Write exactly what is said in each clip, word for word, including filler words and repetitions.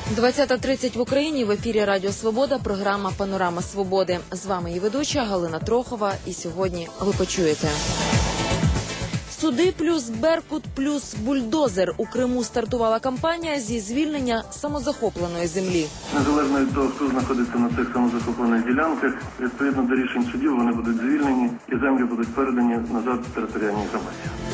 двадцята тридцять в Україні, в ефірі Радіо Свобода, програма «Панорама Свободи». З вами її ведуча Галина Трохова, і сьогодні ви почуєте. Суди плюс Беркут плюс бульдозер. У Криму стартувала кампанія зі звільнення самозахопленої землі. Незалежно від того, хто знаходиться на цих самозахоплених ділянках, відповідно до рішень судів вони будуть звільнені і землі будуть передані назад територіальній громаді.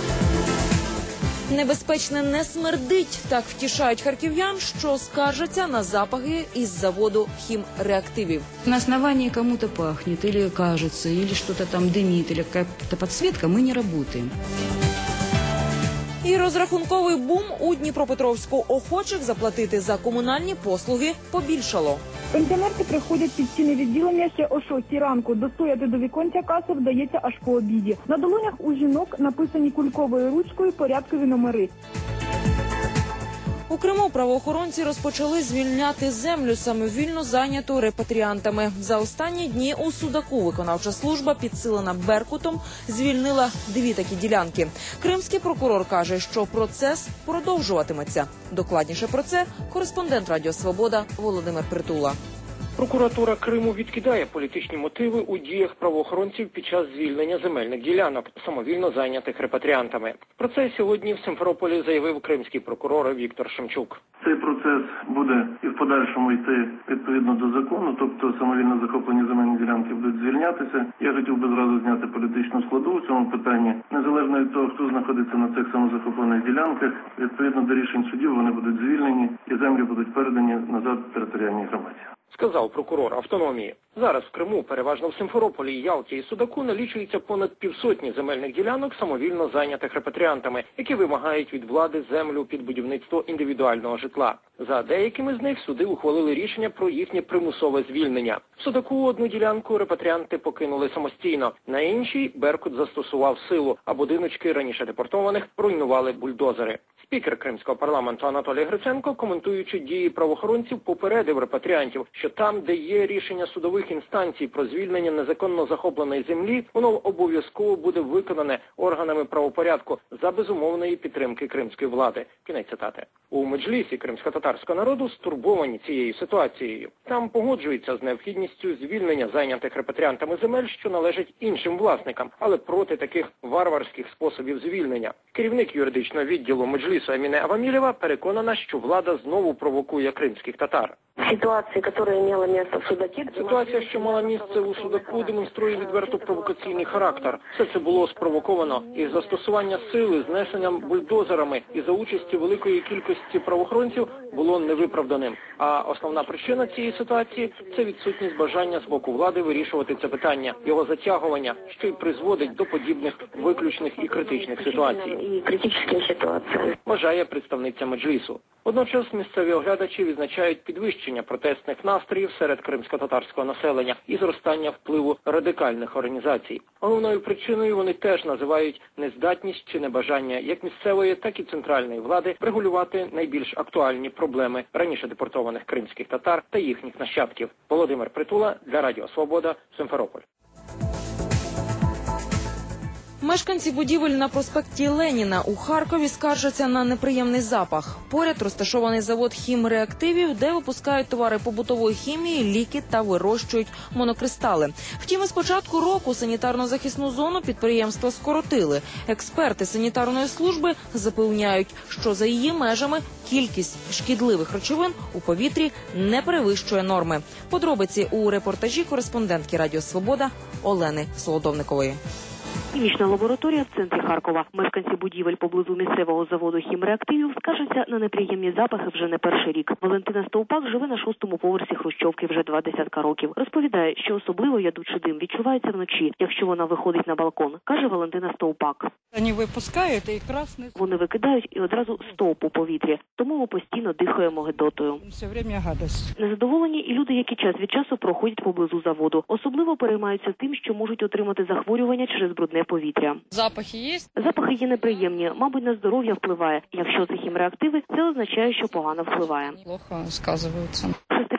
Небезпечне не смердить, так втішають харків'ян, що скаржаться на запахи із заводу хімреактивів. На основании кому-то пахнет, или кажется, или что-то там дымит, или какая-то подсветка, мы не работаем. І розрахунковий бум у Дніпропетровську. Охочих заплатити за комунальні послуги побільшало. Пенсіонерки приходять під стіни відділення ще о шостій ранку. Достояти до віконця каси вдається аж по обіді. На долонях у жінок написані кульковою ручкою порядкові номери. У Криму правоохоронці розпочали звільняти землю, самовільно зайняту репатріантами. За останні дні у Судаку виконавча служба, підсилена Беркутом, звільнила дві такі ділянки. Кримський прокурор каже, що процес продовжуватиметься. Докладніше про це кореспондент Радіо Свобода Володимир Притула. Прокуратура Криму відкидає політичні мотиви у діях правоохоронців під час звільнення земельних ділянок, самовільно зайнятих репатріантами. Про це сьогодні в Симферополі заявив кримський прокурор Віктор Шемчук. Цей процес буде і в подальшому йти відповідно до закону, тобто самовільно захоплені земельні ділянки будуть звільнятися. Я хотів би зразу зняти політичну складу у цьому питанні. Незалежно від того, хто знаходиться на цих самозахоплених ділянках, відповідно до рішень судів вони будуть звільнені і землі будуть передані назад територіальній громаді. Сказав прокурор автономії. Зараз в Криму, переважно в Симферополі, Ялті і Судаку, налічується понад півсотні земельних ділянок, самовільно зайнятих репатріантами, які вимагають від влади землю під будівництво індивідуального житла. За деякими з них суди ухвалили рішення про їхнє примусове звільнення. В Судаку одну ділянку репатріанти покинули самостійно, на іншій Беркут застосував силу, а будиночки раніше депортованих руйнували бульдозери. Спікер Кримського парламенту Анатолій Гриценко, коментуючи дії правоохоронців, попередив репатріантів, що там, де є рішення судових інстанцій про звільнення незаконно захопленої землі, воно обов'язково буде виконане органами правопорядку за безумовної підтримки кримської влади. Кінець цитати. У Меджлісі кримсько-татарського народу стурбовані цією ситуацією. Там погоджуються з необхідністю звільнення зайнятих репатріантами земель, що належать іншим власникам, але проти таких варварських способів звільнення. Керівник юридичного відділу Меджлісу Аміне Авамілєва переконана, що влада знову провокує кримських татар. Ситуація, яка мала місце в Судакі... Ситуація, що мала місце у Судаку, демонструє відверто провокаційний характер. Все це було спровоковано із застосування сили, знесенням бульдозерами і за участі великої кількості правоохоронців було невиправданим. А основна причина цієї ситуації – це відсутність бажання з боку влади вирішувати це питання, його затягування, що й призводить до подібних виключних і критичних ситуацій. І критичних ситуацій. Вважає представниця Меджлісу. Водночас місцеві оглядачі відзначають підвищення протестних настроїв серед кримсько-татарського населення і зростання впливу радикальних організацій. Головною причиною вони теж називають нездатність чи небажання як місцевої, так і центральної влади регулювати найбільш актуальні проблеми раніше депортованих кримських татар та їхніх нащадків. Володимир Притула для Радіо Свобода, Симферополь. Мешканці будівель на проспекті Леніна у Харкові скаржаться на неприємний запах. Поряд розташований завод хімреактивів, де випускають товари побутової хімії, ліки та вирощують монокристали. Втім, із початку року санітарно-захисну зону підприємства скоротили. Експерти санітарної служби запевняють, що за її межами кількість шкідливих речовин у повітрі не перевищує норми. Подробиці у репортажі кореспондентки Радіо Свобода Олени Солодовникової. Хімічна лабораторія в центрі Харкова. Мешканці будівель поблизу місцевого заводу хімреактивів скаржаться на неприємні запахи вже не перший рік. Валентина Стовпак живе на шостому поверсі хрущовки вже два десятка років. Розповідає, що особливо ядучий дим відчувається вночі, якщо вона виходить на балкон, каже Валентина Стовпак. Вони випускають і красний. Вони викидають і одразу стовп у повітрі, тому ми постійно дихаємо гидотою. Все время гадость. Незадоволені і люди, які час від часу проходять поблизу заводу. Особливо переймаються тим, що можуть отримати захворювання через брудне повітря. Запахи є? Запахи є неприємні, мабуть, на здоров'я впливає. Якщо це хімреактиви, це означає, що погано впливає. Плохо сказуються. Шестиповерхівка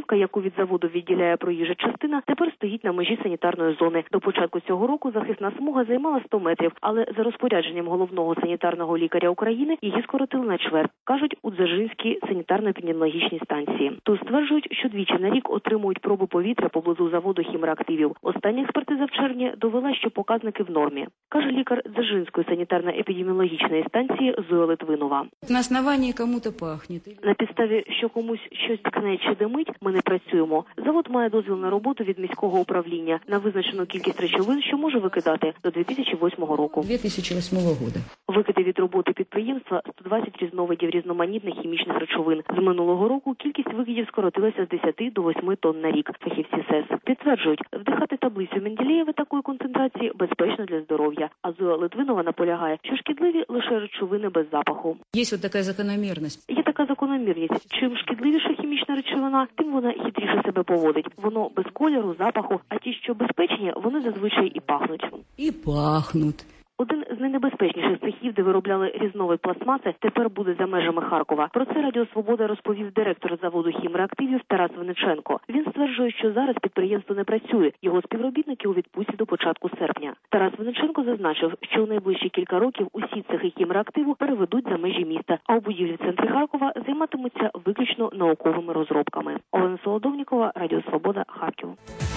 автівка, яку від заводу відділяє проїжджа частина, тепер стоїть на межі санітарної зони. До початку цього року захисна смуга займала сто метрів, але за розпорядженням головного санітарного лікаря України її скоротили на чверть, кажуть у Дзержинській санітарно-епідеміологічній станції. Тут стверджують, що двічі на рік отримують проби повітря поблизу заводу хімреактивів. Остання експертиза в червні довела, що показники в нормі, каже лікар Дзержинської санітарно-епідеміологічної станції Зоя Литвинова. На основании кому-то пахнет. На підставі, що комусь щось ткне чи димить, ми не працюємо. Завод має дозвіл на роботу від міського управління на визначену кількість речовин, що може викидати до дві тисячі восьмого року. две тысячи восьмого года. Викиди від роботи підприємства сто двадцять різновидів різноманітних хімічних речовин. З минулого року кількість викидів скоротилася з десяти до восьми тонн на рік. Фахівці СЕС підтверджують, вдихати таблицю Менделєєва такої концентрації безпечно для здоров'я. А Зоя Литвинова наполягає, що шкідливі лише речовини без запаху. Є ось така закономірність. Є така закономірність. Чим шкідливіша хімічна речовина, тим вона хитріше себе поводить. Воно без кольору, запаху, а ті, що безпечні, вони зазвичай і пахнуть. І пахнуть. Один з найнебезпечніших цехів, де виробляли різновид пластмаси, тепер буде за межами Харкова. Про це Радіо Свобода розповів директор заводу хімреактивів Тарас Винниченко. Він стверджує, що зараз підприємство не працює. Його співробітники у відпустці до початку серпня. Тарас Винниченко зазначив, що у найближчі кілька років усі цехи хімреактиву переведуть за межі міста, а у будівлі в центрі Харкова займатимуться виключно науковими розробками. Олена Солодовнікова, Радіо Свобода, Харків.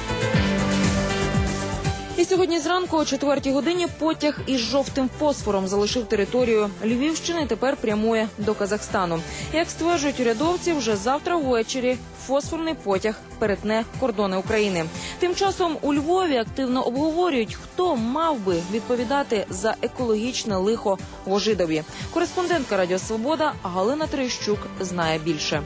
І сьогодні зранку о четвертій годині потяг із жовтим фосфором залишив територію Львівщини, тепер прямує до Казахстану. Як стверджують урядовці, вже завтра ввечері фосфорний потяг перетне кордони України. Тим часом у Львові активно обговорюють, хто мав би відповідати за екологічне лихо в Ожидові. Кореспондентка Радіо Свобода Галина Терещук знає більше.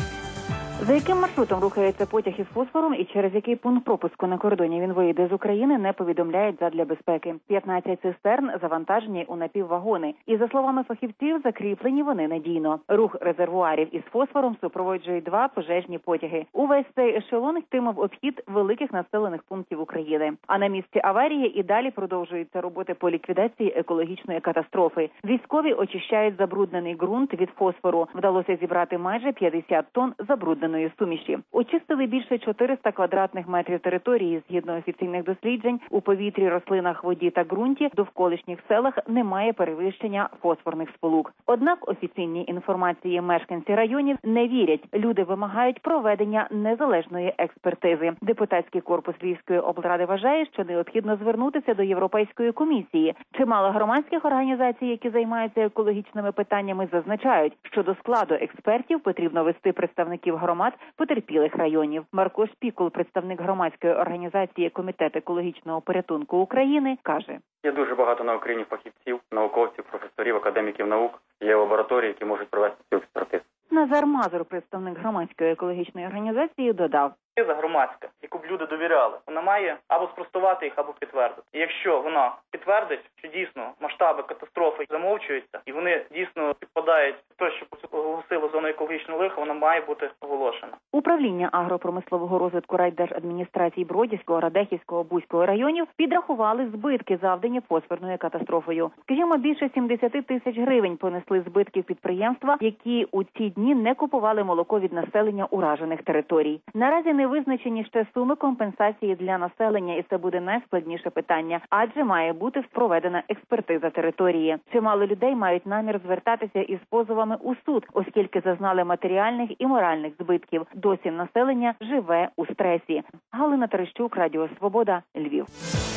За яким маршрутом рухається потяг із фосфором і через який пункт пропуску на кордоні він вийде з України, не повідомляють задля безпеки. п'ятнадцять цистерн завантажені у напіввагони. І, за словами фахівців, закріплені вони надійно. Рух резервуарів із фосфором супроводжують два пожежні потяги. Увесь цей ешелон йтиме в обхід великих населених пунктів України. А на місці аварії і далі продовжуються роботи по ліквідації екологічної катастрофи. Військові очищають забруднений ґрунт від фосфору. Вдалося зібрати майже п'ятдесят тонн забрудненої суміші. Очистили більше чотириста квадратних метрів території. Згідно офіційних досліджень, у повітрі, рослинах, воді та ґрунті довколишніх селах немає перевищення фосфорних сполук. Однак офіційній інформації мешканці районів не вірять. Люди вимагають проведення незалежної експертизи. Депутатський корпус Львівської облради вважає, що необхідно звернутися до Європейської комісії. Чимало громадських організацій, які займаються екологічними питаннями, зазначають, що до складу експертів потрібно вести представників громад потерпілих районів. Марко Шпікул, представник громадської організації Комітет екологічного порятунку України, каже: Є дуже багато на Україні фахівців, науковців, професорів, академіків наук. Є лабораторії, які можуть провести цю експертизу. Назар Мазур, представник громадської екологічної організації, додав: Експертиза громадська, яку б люди довіряли, вона має або спростувати їх, або підтвердити. І якщо вона підтвердить, що дійсно масштаби катастрофи замовчуються, і вони дійсно підпадають в те, що оголосило зону екологічного лиха, вона має бути оголошена. Управління агропромислового розвитку райдержадміністрації Бродівського, Радехівського, Бузького районів підрахували збитки, завдані фосфорною катастрофою. Скажімо, більше сімдесят тисяч гривень понесли збитків підприємства, які у ці дні не купували молоко від населення уражених територій. Наразі не визначені ще суми компенсації для населення, і це буде найскладніше питання, адже має бути проведена експертиза території. Чимало людей мають намір звертатися із позовами у суд, оскільки зазнали матеріальних і моральних збитків. Досі населення живе у стресі. Галина Терещук, Радіо Свобода, Львів.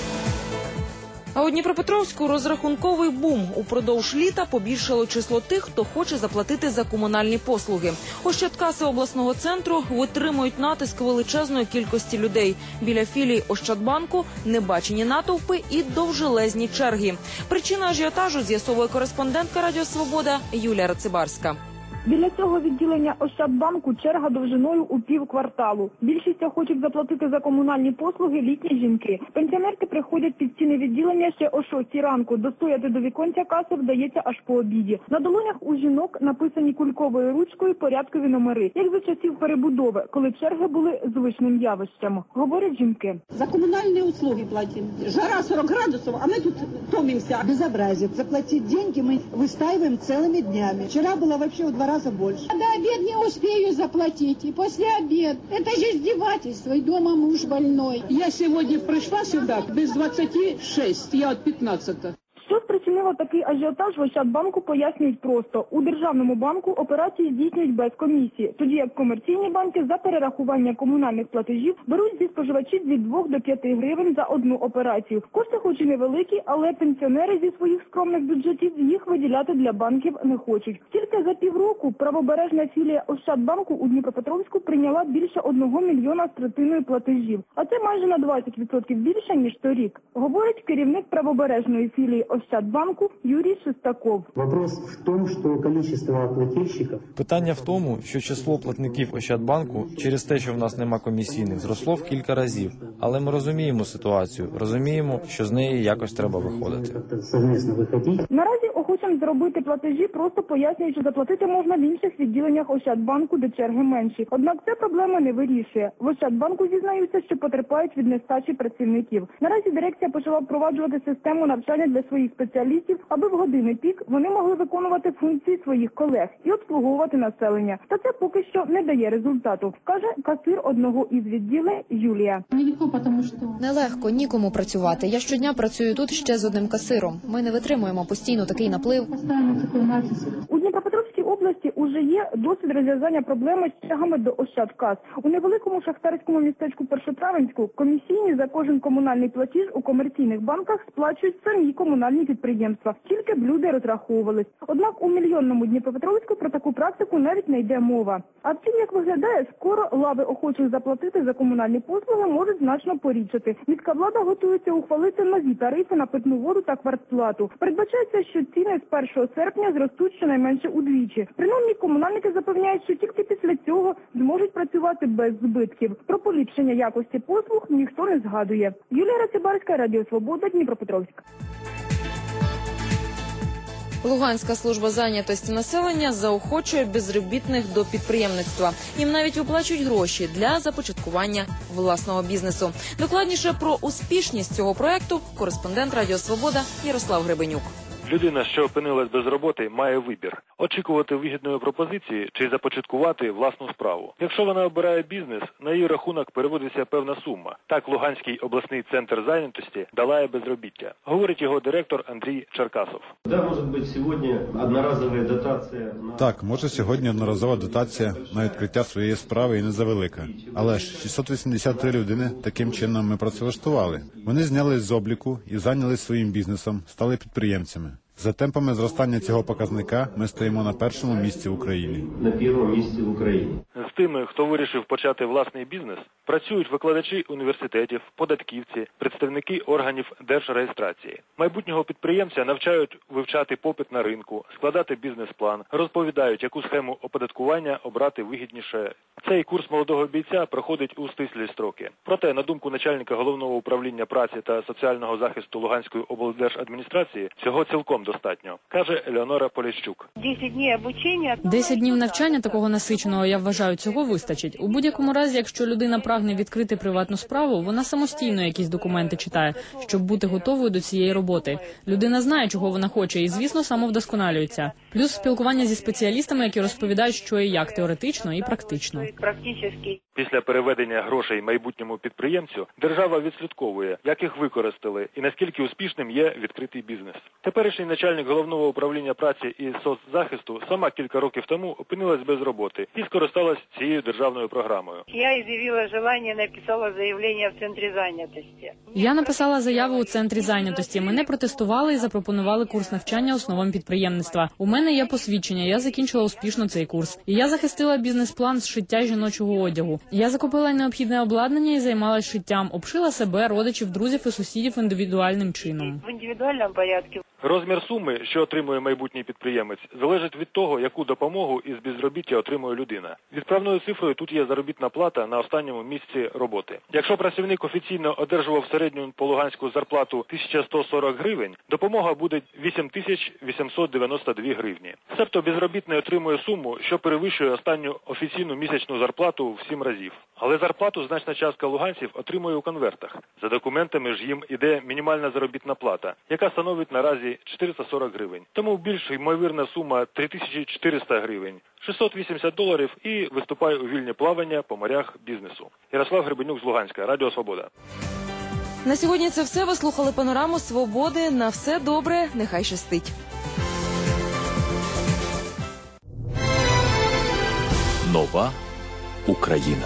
А у Дніпропетровську розрахунковий бум. Упродовж літа побільшало число тих, хто хоче заплатити за комунальні послуги. Ощадкаси обласного центру витримують натиск величезної кількості людей. Біля філій Ощадбанку небачені натовпи і довжелезні черги. Причина ажіотажу з'ясовує кореспондентка Радіо Свобода Юлія Рацибарська. Біля цього відділення Ощадбанку черга довжиною у пів кварталу. Більшість хочуть заплатити за комунальні послуги літні жінки. Пенсіонерки приходять під стіни відділення ще о шостій ранку. Достояти до віконця каси вдається аж по обіді. На долонях у жінок написані кульковою ручкою порядкові номери, як за часів перебудови, коли черги були звичним явищем. Говорять жінки. За комунальні услуги платимо. Жара сорок градусів, а ми тут томимося. Безобразие. Заплатить деньги мы выстаиваем целыми днями. Вчера было вообще в два раза раза больше. До обеда не успею заплатить, и после обеда. Это же издевательство, и дома муж больной. Я сегодня пришла сюда без двадцати шести, я от пятнадцати. Що спричинило такий ажіотаж в Ощадбанку, пояснюють просто. У Державному банку операції здійснюють без комісії, тоді як комерційні банки за перерахування комунальних платежів беруть зі споживачів від двох до п'яти гривень за одну операцію. Кошти хоч і невеликі, але пенсіонери зі своїх скромних бюджетів їх виділяти для банків не хочуть. Тільки за півроку правобережна філія Ощадбанку у Дніпропетровську прийняла більше одного мільйона з третиною платежів. А це майже на двадцять відсотків більше, ніж торік, говорить керівник правобережної філії Ощадбанку Юрій Шестаков. Вопрос в тому, що кількість плательщиків... Питання в тому, що число платників Ощадбанку через те, що в нас нема комісійних, зросло в кілька разів. Але ми розуміємо ситуацію, розуміємо, що з неї якось треба виходити. Наразі охочим зробити платежі, просто пояснюють, що заплатити можна в інших відділеннях Ощадбанку, де черги менші. Однак це проблема не вирішує. В Ощадбанку зізнаються, що потерпають від нестачі працівників. Наразі дирекція почала впроваджувати систему навчання для своїх спеціалістів, аби в години пік вони могли виконувати функції своїх колег і обслуговувати населення. Та це поки що не дає результату, каже касир одного із відділень Юлія. Нелегко, нікому працювати. Я щодня працюю тут ще з одним касиром. Ми не витримуємо постійно такий наплив. У Дніпропетровській області уже є досвід розв'язання проблеми з чергами до Ощадкас. У невеликому шахтарському містечку Першотравенську комісійні за кожен комунальний платіж у комерційних банках сплачують самі комунальні підприємства. Тільки б люди розраховувались. Однак у мільйонному Дніпропетровську про таку практику навіть не йде мова. А втім, як виглядає, скоро лави охочих заплатити за комунальні послуги можуть значно порідшати. Міська влада готується ухвалити нові тарифи на питну воду та квартплату. Передбачається, що ціни з першого серпня зростуть щонайменше удвічі. Принаймні, комунальники запевняють, що тільки після цього зможуть працювати без збитків. Про поліпшення якості послуг ніхто не згадує. Юлія Рацибарська, Радіо Свобода, Дніпропетровськ. Луганська служба зайнятості населення заохочує безробітних до підприємництва. Їм навіть виплачують гроші для започаткування власного бізнесу. Докладніше про успішність цього проекту кореспондент Радіо Свобода Ярослав Гребенюк. Людина, що опинилась без роботи, має вибір – очікувати вигідної пропозиції чи започаткувати власну справу. Якщо вона обирає бізнес, на її рахунок переводиться певна сума. Так Луганський обласний центр зайнятості долає безробіття, говорить його директор Андрій Черкасов. Да, може бути сьогодні одноразова дотація. Так, може сьогодні одноразова дотація на відкриття своєї справи і не завелика. Але ж шістсот вісімдесят три людини таким чином ми працевлаштували. Вони знялись з обліку і зайнялись своїм бізнесом, стали підприємцями. За темпами зростання цього показника ми стоїмо на першому місці в Україні. На першому місці в Україні. З тими, хто вирішив почати власний бізнес, працюють викладачі університетів, податківці, представники органів держреєстрації. Майбутнього підприємця навчають вивчати попит на ринку, складати бізнес-план, розповідають, яку схему оподаткування обрати вигідніше. Цей курс молодого бійця проходить у стислі строки. Проте, на думку начальника Головного управління праці та соціального захисту Луганської облдержадміністрації, цього цілком достатньо, каже Елеонора Поліщук. Десять днів навчання такого насиченого, я вважаю, цього вистачить. У будь-якому разі, якщо людина прагне відкрити приватну справу, вона самостійно якісь документи читає, щоб бути готовою до цієї роботи. Людина знає, чого вона хоче і, звісно, самовдосконалюється. Плюс спілкування зі спеціалістами, які розповідають, що і як теоретично і практично. Після переведення грошей майбутньому підприємцю держава відслідковує, як їх використали і наскільки успішним є відкритий бізнес. Теперішній начальник Головного управління праці і соцзахисту сама кілька років тому опинилась без роботи і скористалась цією державною програмою. Я заявила бажання, написала заявлення в центрі зайнятості. Я написала заяву у центрі зайнятості. Мене протестували і запропонували курс навчання основам підприємництва. У мене є посвідчення, я закінчила успішно цей курс. І я захистила бізнес-план з шиття жіночого одягу. Я закупила необхідне обладнання і займалась шиттям, обшила себе, родичів, друзів і сусідів індивідуальним чином. В індивідуальному порядку. Розмір суми, що отримує майбутній підприємець, залежить від того, яку допомогу із безробіття отримує людина. Відправною цифрою тут є заробітна плата на останньому місці роботи. Якщо працівник офіційно одержував середню по Луганську зарплату тисяча сто сорок гривень, допомога буде вісім тисяч вісімсот дев'яносто дві гривні. Себто безробітний отримує суму, що перевищує останню офіційну місячну зарплату в сім разів. Але зарплату значна частка луганців отримує у конвертах. За документами ж їм іде мінімальна заробітна плата, яка становить наразі чотириста сорок гривень. Тому більш ймовірна сума три тисячі чотириста гривень. шістсот вісімдесят доларів і виступай у вільні плавання по морях бізнесу. Ярослав Гребенюк з Луганська, Радіо Свобода. На сьогодні це все. Ви слухали панораму «Свободи». На все добре, нехай щастить. Нова Україна.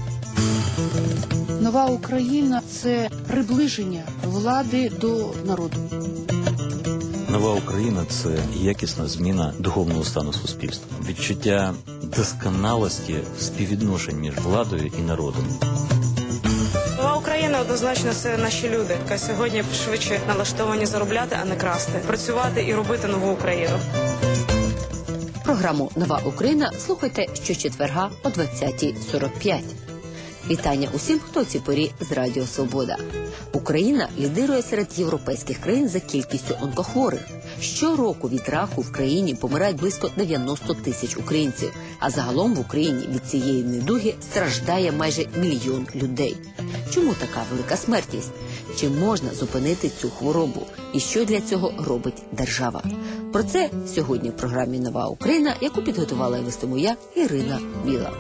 Нова Україна – це приближення влади до народу. Нова Україна – це якісна зміна духовного стану суспільства. Відчуття досконалості співвідношень між владою і народом. Нова Україна однозначно це наші люди, які сьогодні швидше налаштовані заробляти, а не красти. Працювати і робити нову Україну. Програму «Нова Україна» слухайте щочетверга о двадцятій сорок п'ять. Вітання усім, хто у цій порі з Радіо Свобода. Україна лідирує серед європейських країн за кількістю онкохворих. Щороку від раку в країні помирають близько дев'яносто тисяч українців, а загалом в Україні від цієї недуги страждає майже мільйон людей. Чому така велика смертність? Чи можна зупинити цю хворобу? І що для цього робить держава? Про це сьогодні в програмі «Нова Україна», яку підготувала і вестиму я, Ірина Біла.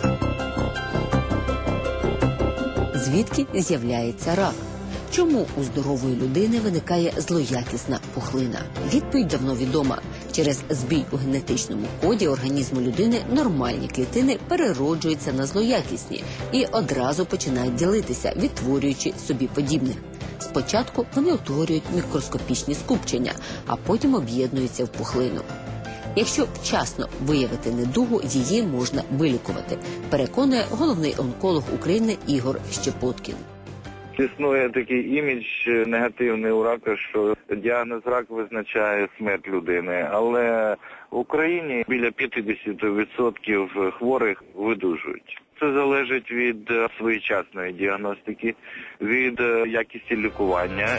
Звідки з'являється рак? Чому у здорової людини виникає злоякісна пухлина? Відповідь давно відома. Через збій у генетичному коді організму людини нормальні клітини перероджуються на злоякісні і одразу починають ділитися, відтворюючи собі подібних. Спочатку вони утворюють мікроскопічні скупчення, а потім об'єднуються в пухлину. Якщо вчасно виявити недугу, її можна вилікувати, переконує головний онколог України Ігор Щепоткін. Існує такий імідж негативний у рака, що діагноз рак визначає смерть людини, але в Україні біля п'ятдесят відсотків хворих видужують. Це залежить від своєчасної діагностики, від якості лікування.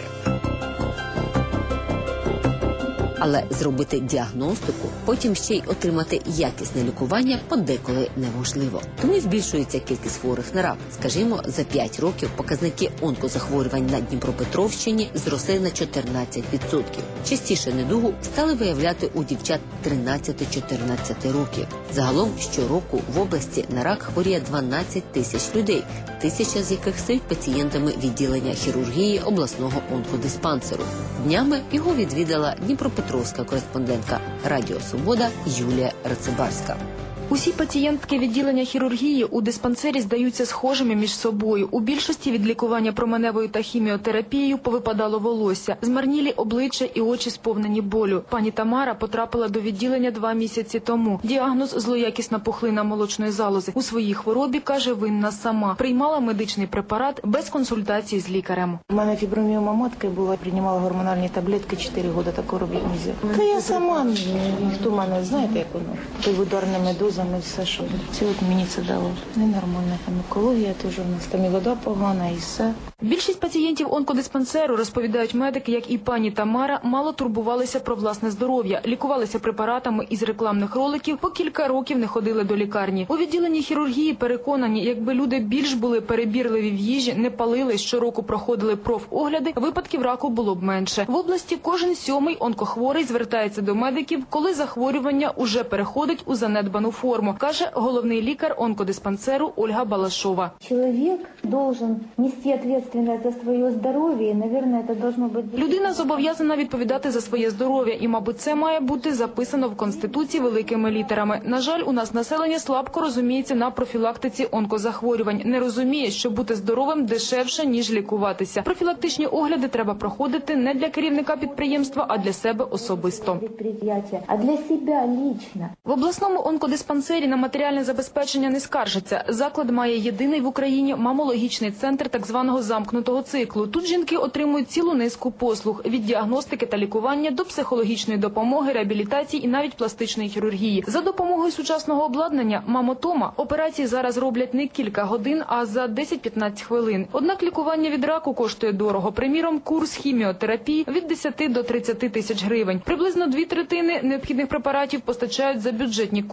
Але зробити діагностику, потім ще й отримати якісне лікування подеколи неможливо. Тому й збільшується кількість хворих на рак. Скажімо, за п'ять років показники онкозахворювань на Дніпропетровщині зросли на чотирнадцять відсотків. Частіше недугу стали виявляти у дівчат тринадцяти-чотирнадцяти років. Загалом щороку в області на рак хворіє дванадцять тисяч людей, тисяча з яких стають пацієнтами відділення хірургії обласного онкодиспансеру. Днями його відвідала Дніпропетровська кореспондентка Радіо Свобода Юлія Рацибарська. Усі пацієнтки відділення хірургії у диспансері здаються схожими між собою. У більшості від лікування променевою та хіміотерапією повипадало волосся, змарнілі обличчя і очі сповнені болю. Пані Тамара потрапила до відділення два місяці тому. Діагноз – злоякісна пухлина молочної залози. У своїй хворобі, каже, винна сама. Приймала медичний препарат без консультації з лікарем. У мене фіброміома матки була, приймала гормональні таблетки, чотири роки таку робити не взяла. Та я сама, ніхто мене, знаєте, як воно, той ударними дозами. Все, що це от мені це дало. Ненормальна там екологія, теж у нас там і вода погана, і все. Більшість пацієнтів онкодиспансеру, розповідають медики, як і пані Тамара, мало турбувалися про власне здоров'я, лікувалися препаратами із рекламних роликів, по кілька років не ходили до лікарні. У відділенні хірургії переконані, якби люди більш були перебірливі в їжі, не палили, щороку проходили профогляди, випадків раку було б менше. В області кожен сьомий онкохворий звертається до медиків, коли захворювання уже переходить у занедбану форму, каже головний лікар онкодиспансеру Ольга Балашова. Чоловік должен нести відповідальність за своє здоров'я, і, мабуть, це должно бути... Людина зобов'язана відповідати за своє здоров'я, і, мабуть, це має бути записано в Конституції великими літерами. На жаль, у нас населення слабко розуміється на профілактиці онкозахворювань. Не розуміє, що бути здоровим дешевше, ніж лікуватися. Профілактичні огляди треба проходити не для керівника підприємства, а для себе особисто. А для себе лично. В обласному онкодиспансері на матеріальне забезпечення не скаржаться. Заклад має єдиний в Україні мамологічний центр так званого замкнутого циклу. Тут жінки отримують цілу низку послуг – від діагностики та лікування до психологічної допомоги, реабілітації і навіть пластичної хірургії. За допомогою сучасного обладнання «Мамотома» операції зараз роблять не кілька годин, а за десять-п'ятнадцять хвилин. Однак лікування від раку коштує дорого. Приміром, курс хіміотерапії від десяти до тридцяти тисяч гривень. Приблизно дві третини необхідних препаратів постачають за бюджетні кошти.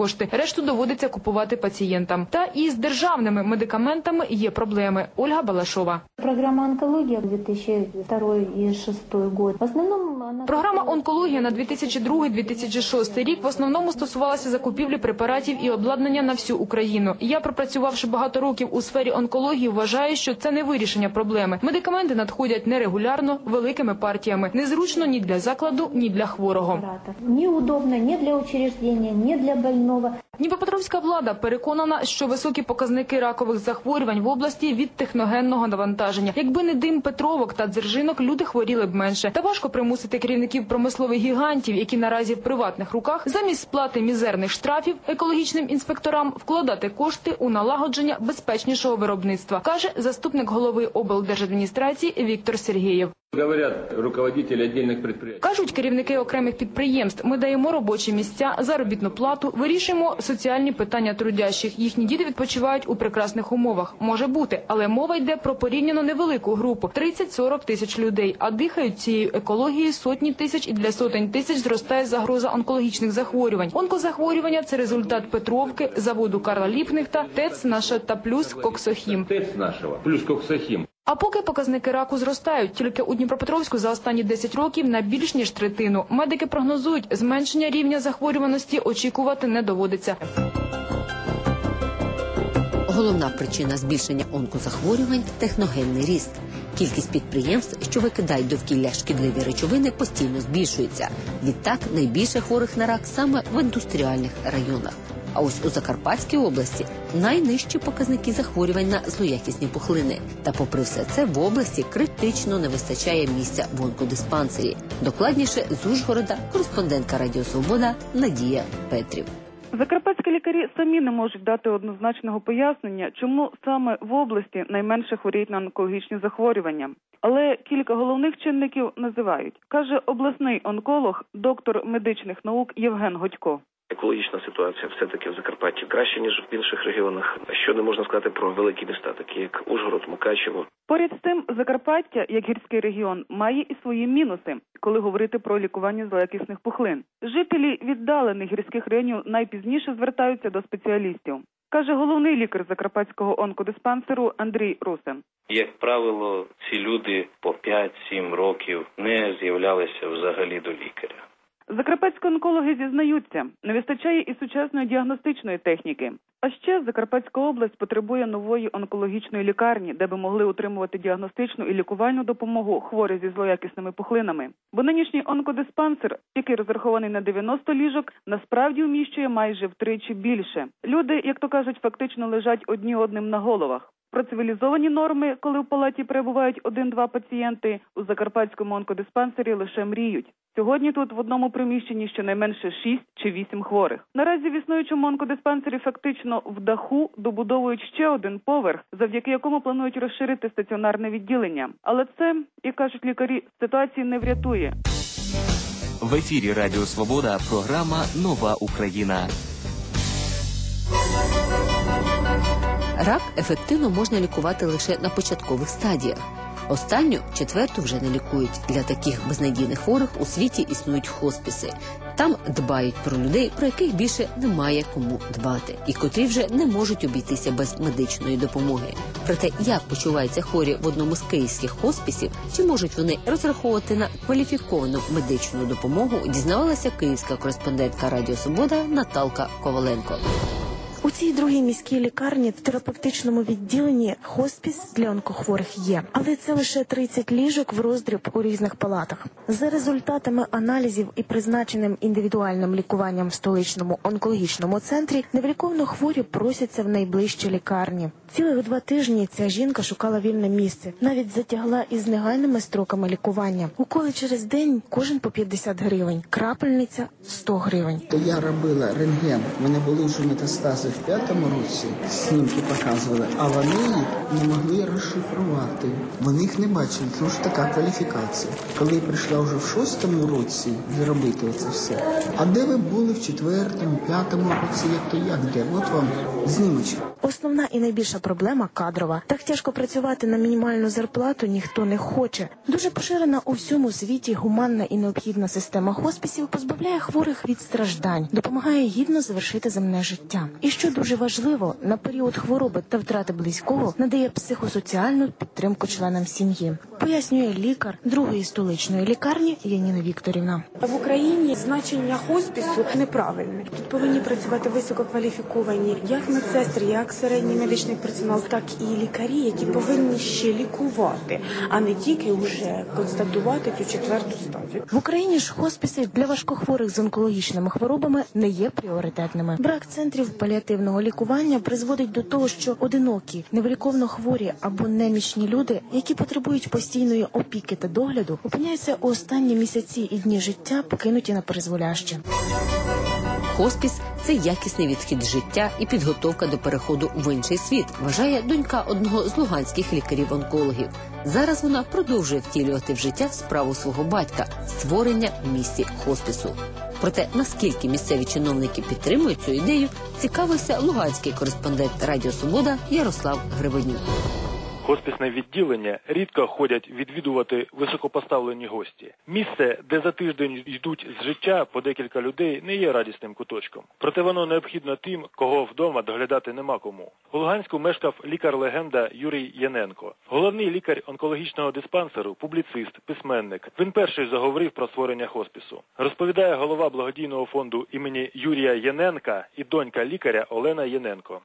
решту доводиться купувати пацієнтам. Та і з державними медикаментами є проблеми. Ольга Балашова. Программа онкология две тысячи второй и две тысячи шестой год. В основном она... Програма онкологія на дві тисячі другий - дві тисячі шостий рік в основному стосувалася закупівлі препаратів і обладнання на всю Україну. Я, пропрацювавши багато років у сфері онкології, вважаю, що це не вирішення проблеми. Медикаменти надходять нерегулярно, великими партіями. Незручно ні для закладу, ні для хворого. Неудобно ні для учреждения, ні для больного. Дніпропетровська влада переконана, що високі показники ракових захворювань в області від техногенного навантаження. Якби не дим Петровок та Дзержинок, люди хворіли б менше. Та важко примусити керівників промислових гігантів, які наразі в приватних руках, замість сплати мізерних штрафів екологічним інспекторам вкладати кошти у налагодження безпечнішого виробництва, каже заступник голови облдержадміністрації Віктор Сергєєв. Говорять руководителі окремих підприємств. Кажуть керівники окремих підприємств, ми даємо робочі місця, заробітну плату, вирішуємо соціальні питання трудящих. Їхні діти відпочивають у прекрасних умовах. Може бути, але мова йде про порівняно невелику групу – тридцять-сорок тисяч людей, а дихають цією екологією сотні тисяч, і для сотень тисяч зростає загроза онкологічних захворювань. Онкозахворювання – це результат Петровки, заводу Карла Ліпкнехта, ТЕЦ наша та плюс Коксохім. ТЕЦ нашого, плюс Коксохім. А поки показники раку зростають, тільки у Дніпропетровську за останні десять років на більш ніж третину. Медики прогнозують, зменшення рівня захворюваності очікувати не доводиться. Головна причина збільшення онкозахворювань – техногенний ріст. Кількість підприємств, що викидають довкілля шкідливі речовини, постійно збільшується. Відтак, найбільше хворих на рак саме в індустріальних районах. А ось у Закарпатській області найнижчі показники захворювань на злоякісні пухлини. Та попри все це в області критично не вистачає місця в онкодиспансері. Докладніше з Ужгорода кореспондентка Радіо Свобода Надія Петрів. Закарпатські лікарі самі не можуть дати однозначного пояснення, чому саме в області найменше хворіють на онкологічні захворювання. Але кілька головних чинників називають, каже обласний онколог, доктор медичних наук Євген Годько. Екологічна ситуація все-таки в Закарпатті краще, ніж в інших регіонах. Що не можна сказати про великі міста, такі як Ужгород, Мукачево. Поряд з тим, Закарпаття, як гірський регіон, має і свої мінуси, коли говорити про лікування злоякісних пухлин. Жителі віддалених гірських районів найпізніше звертаються до спеціалістів, каже головний лікар Закарпатського онкодиспансеру Андрій Русин. Як правило, ці люди по п'ять-сім років не з'являлися взагалі до лікаря. Закарпатські онкологи зізнаються, не вистачає і сучасної діагностичної техніки. А ще Закарпатська область потребує нової онкологічної лікарні, де би могли отримувати діагностичну і лікувальну допомогу хворі зі злоякісними пухлинами. Бо нинішній онкодиспансер, який розрахований на дев'яносто ліжок, насправді вміщує майже втричі більше. Люди, як то кажуть, фактично лежать одні одним на головах. Про цивілізовані норми, коли в палаті перебувають один-два пацієнти, у Закарпатському онкодиспансері лише мріють. Сьогодні тут в одному приміщенні щонайменше шість чи вісім хворих. Наразі в існуючому онкодиспансері фактично в даху добудовують ще один поверх, завдяки якому планують розширити стаціонарне відділення. Але це, як кажуть лікарі, ситуації не врятує. В ефірі Радіо Свобода програма «Нова Україна». Рак ефективно можна лікувати лише на початкових стадіях. Останню, четверту, вже не лікують. Для таких безнадійних хворих у світі існують хоспіси. Там дбають про людей, про яких більше немає кому дбати, і котрі вже не можуть обійтися без медичної допомоги. Про те, як почуваються хворі в одному з київських хоспісів, чи можуть вони розраховувати на кваліфіковану медичну допомогу, дізнавалася київська кореспондентка Радіо Свобода Наталка Коваленко. У цій другій міській лікарні в терапевтичному відділенні хоспіс для онкохворих є. Але це лише тридцять ліжок в роздріб у різних палатах. За результатами аналізів і призначеним індивідуальним лікуванням в столичному онкологічному центрі невиліковно хворі просяться в найближчі лікарні. Цілих два тижні ця жінка шукала вільне місце. Навіть затягла із негайними строками лікування. Уколи через день, кожен по п'ятдесят гривень. Крапельниця – сто гривень. Я робила рентген. У мене були вже метастази в п'ятому році. Снімки показували. А вони їх не могли розшифрувати. Вони їх не бачили. Тому що така кваліфікація. Коли я прийшла вже в шостому році зробити це все. А де ви були в четвертому, п'ятому році? Як то як де? От вам знімочок. Основна і найбільша проблема – кадрова. Так тяжко працювати на мінімальну зарплату ніхто не хоче. Дуже поширена у всьому світі гуманна і необхідна система хоспісів позбавляє хворих від страждань, допомагає гідно завершити земне життя. І що дуже важливо, на період хвороби та втрати близького надає психосоціальну підтримку членам сім'ї. Пояснює лікар другої столичної лікарні Яніна Вікторівна. В Україні значення хоспісу неправильне. Тут повинні працювати висококваліфіковані як медсестри, як середній медичний персонал, так і лікарі, які повинні ще лікувати, а не тільки вже констатувати цю четверту стадію. В Україні ж хоспіси для важкохворих з онкологічними хворобами не є пріоритетними. Брак центрів паліативного лікування призводить до того, що одинокі, невиліковно хворі або немічні люди, які потребують постійної опіки та догляду, опиняються у останні місяці і дні життя покинуті на призволяще. Хоспіс – це якісний відхід з життя і підготовка до переходу в інший світ, вважає донька одного з луганських лікарів-онкологів. Зараз вона продовжує втілювати в життя справу свого батька – створення в місті хоспісу. Проте, наскільки місцеві чиновники підтримують цю ідею, цікавився луганський кореспондент Радіо Свобода Ярослав Гребенюк. Хоспісне відділення рідко ходять відвідувати високопоставлені гості. Місце, де за тиждень йдуть з життя по декілька людей, не є радісним куточком. Проте воно необхідно тим, кого вдома доглядати нема кому. У Луганську мешкав лікар-легенда Юрій Яненко. Головний лікар онкологічного диспансеру, публіцист, письменник. Він перший заговорив про створення хоспісу. Розповідає голова благодійного фонду імені Юрія Яненка і донька лікаря Олена Яненко.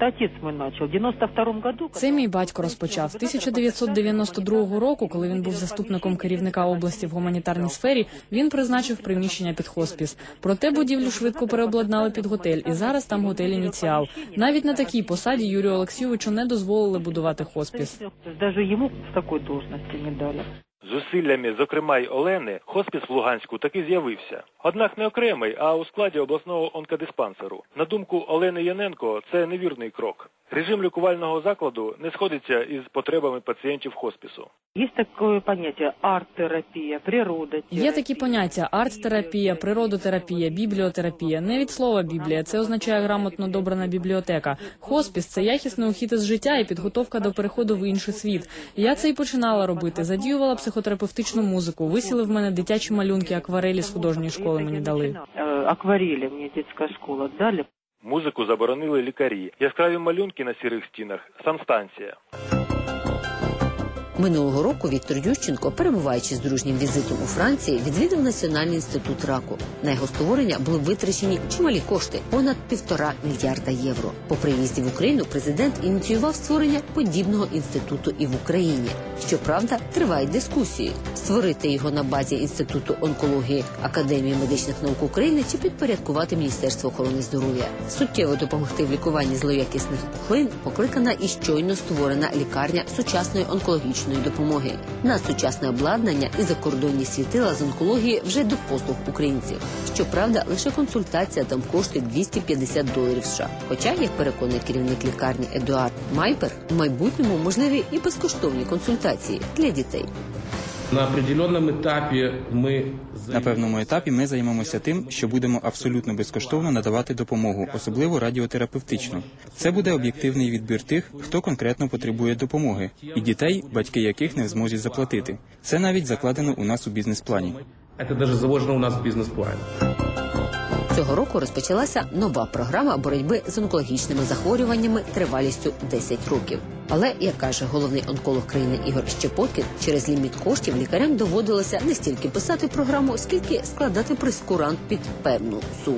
Це мій батько розпочав. тисяча дев'ятсот дев'яносто другого року, коли він був заступником керівника області в гуманітарній сфері, він призначив приміщення під хоспіс. Проте будівлю швидко переобладнали під готель, і зараз там готель «Ініціал». Навіть на такій посаді Юрію Олексійовичу не дозволили будувати хоспіс. Навіть йому в такій должності не дали. Зусиллями, зокрема й Олени, хоспіс в Луганську таки з'явився. Однак не окремий, а у складі обласного онкодиспансеру. На думку Олени Яненко, це невірний крок. Режим лікувального закладу не сходиться із потребами пацієнтів хоспісу. Є таке поняття арт-терапія, природотерапія. Є такі поняття арт-терапія, природотерапія, бібліотерапія. Не від слова біблія, це означає грамотно добрана бібліотека. Хоспіс – це якісний ухід із життя і підготовка до переходу в інший світ. Я це і починала робити. Задіювала психотерапевтичну музику. Висіли в мене дитячі малюнки, акварелі з художньої школи мені дали. Акварелі мені дитяча школа дали. Музику заборонили лікарі. Яскраві малюнки на сірих стінах – санстанція. Минулого року Віктор Ющенко, перебуваючи з дружнім візитом у Франції, відвідав Національний інститут раку. На його створення були витрачені чималі кошти – понад півтора мільярда євро. По приїзді в Україну президент ініціював створення подібного інституту і в Україні. Щоправда, тривають дискусії – створити його на базі Інституту онкології Академії медичних наук України чи підпорядкувати Міністерство охорони здоров'я. Суттєво допомогти в лікуванні злоякісних пухлин покликана і щойно створена лікарня сучасної онкологічної допомоги. На сучасне обладнання і закордонні світила з онкології вже до послуг українців. Щоправда, лише консультація там коштує двісті п'ятдесят доларів США. Хоча, як переконує керівник лікарні Едуард Майпер, в майбутньому можливі і безкоштовні консультації для дітей. На определеному етапі ми на певному етапі ми займемося тим, що будемо абсолютно безкоштовно надавати допомогу, особливо радіотерапевтичну. Це буде об'єктивний відбір тих, хто конкретно потребує допомоги, і дітей, батьки яких не в змозі заплатити. Це навіть закладено у нас у бізнес-плані. Це навіть заложено у нас в бізнес-плані. Цього року розпочалася нова програма боротьби з онкологічними захворюваннями тривалістю десять років. Але, як каже головний онколог країни Ігор Щепоткін, через ліміт коштів лікарям доводилося не стільки писати програму, скільки складати прескурант під певну суму.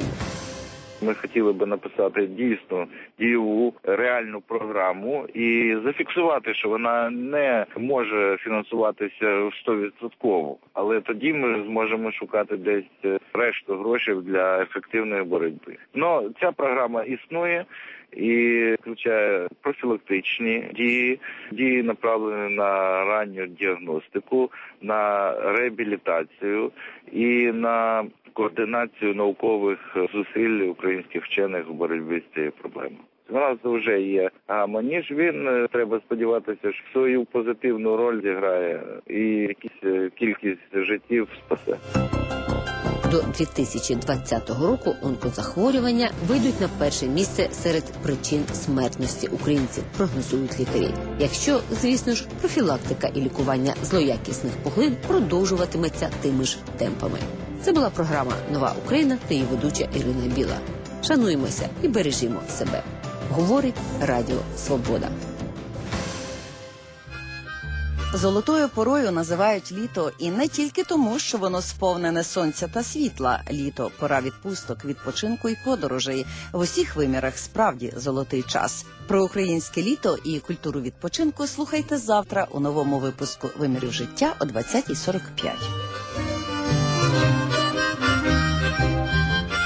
Ми хотіли би написати дійсно дієву реальну програму і зафіксувати, що вона не може фінансуватися сто відсотків. Але тоді ми зможемо шукати десь решту грошей для ефективної боротьби. Ну, ця програма існує і включає профілактичні дії, дії направлені на ранню діагностику, на реабілітацію і на координацію наукових зусиль українських вчених у боротьбі з цією проблемою. У нас вже є гамма ніж, він, треба сподіватися, що свою позитивну роль зіграє і якісь кількість життів спасе. До дві тисячі двадцятого року онкозахворювання вийдуть на перше місце серед причин смертності українців, прогнозують лікарі. Якщо, звісно ж, профілактика і лікування злоякісних пухлин продовжуватиметься тими ж темпами. Це була програма «Нова Україна» та її ведуча Ірина Біла. Шануємося і бережімо себе. Говорить Радіо Свобода. Золотою порою називають літо і не тільки тому, що воно сповнене сонця та світла. Літо – пора відпусток, відпочинку і подорожей. В усіх вимірах справді золотий час. Про українське літо і культуру відпочинку слухайте завтра у новому випуску «Вимірів життя» о двадцятій сорок п'ять.